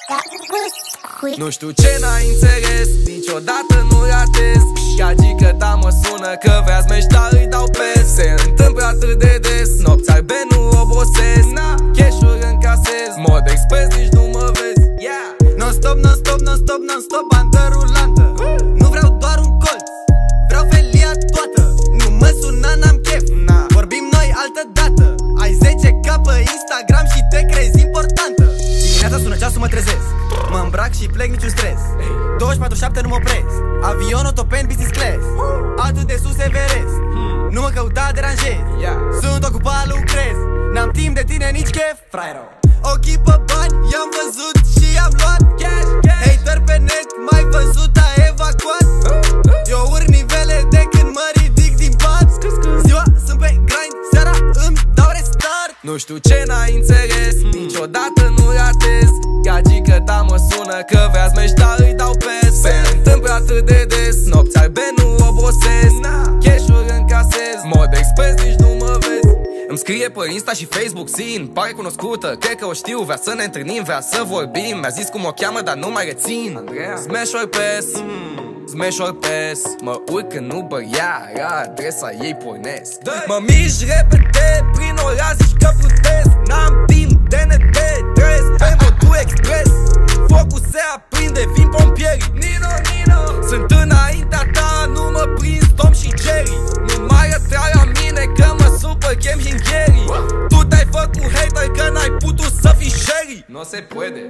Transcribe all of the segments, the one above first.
Nu știu ce n-ai înțeles, niciodată nu ratez. Gagică ta mă sună că vrea smash, dar îi dau pes. Se întâmplă atât de des, nopți albe nu obosesc. Cash-uri încasez, mod expres nici nu mă vezi. Non-stop, non-stop, non-stop, non-stop, bandă rulantă. Nu vreau doar un colț, vreau felia toată. Nu mă sună, n-am chef, vorbim noi altă dată. Ai 10k pe Instagram și te crezi importantă. Dimineața sună ceasul, mă trezesc, mă îmbrac și plec, niciun stres. 24/7 nu mă opresc, avion, autopen, business class. Atât de sus Everest, nu mă căuta, deranjez. Sunt ocupat, lucrez, n-am timp de tine, nici chef, fraiero. Ochii pe bani, i-am văzut și i-am luat. Hater pe net, mai văzut, a evacuat. Eu urc nivele de când mă ridic din pat. Ziua sunt pe grind, seara îmi dau restart. Nu știu ce n-ai înțeles, niciodată nu ratez. Gagică ta mă sună că vrea smash, dar îi dau pes. Se întâmplă atât de des, nopți albe nu obosesc. Cash-uri încasez, mod expres nici nu mă vezi. Îmi scrie pe Insta și Facebook, Sin, pare cunoscută, cred că o știu, vrea să ne întâlnim, vrea să vorbim. Mi-a zis cum o cheamă, dar nu mai rețin. Smash or pass, smash or pass. Mă urc în Uber, iar adresa ei pornesc. Mă mișc repede prin oraș, zici că plutesc. N-am timp de ne detres, pe modul expres. Focul se aprinde, vin pompierii. Nino, Nino, sunt înaintea ta, nu mă prind Tom și Jerry. Nu mai rătrea la mine că mă supăr chem și Gary. Tu te-ai făcut hater că n-ai putut să fii Sherry. Nu se poate.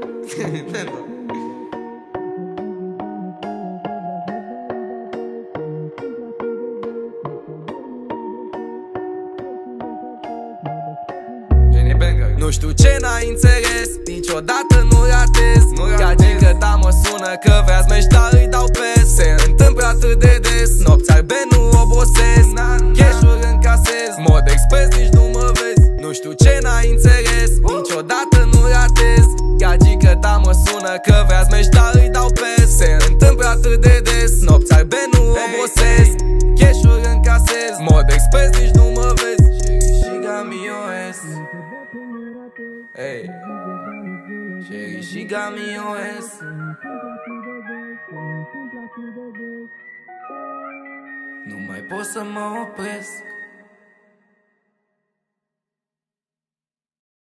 Nu știu ce n-ai înțeles, niciodată nu ratez. Gagică ta mă sună că vrea smash, dar îi dau pes. Se întâmplă atât de des, nopți albe nu obosesc. Cash-uri încasez, mod expres nici nu mă vezi. Nu știu ce n-ai înțeles, niciodată nu ratez. Gagică ta mă sună că vrea smash, dar îi dau pes. Se întâmplă atât de des, nopți albe nu obosesc. Cash-uri încasez, mod expres nici nu mă vezi. Și Gamios. Hey, Sherry, she got me OS. Nu mai pot să mă opresc.